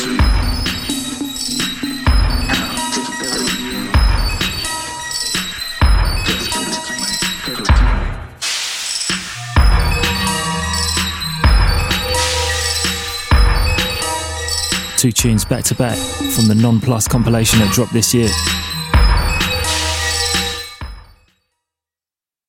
Two tunes back to back from the Non Plus compilation that dropped this year.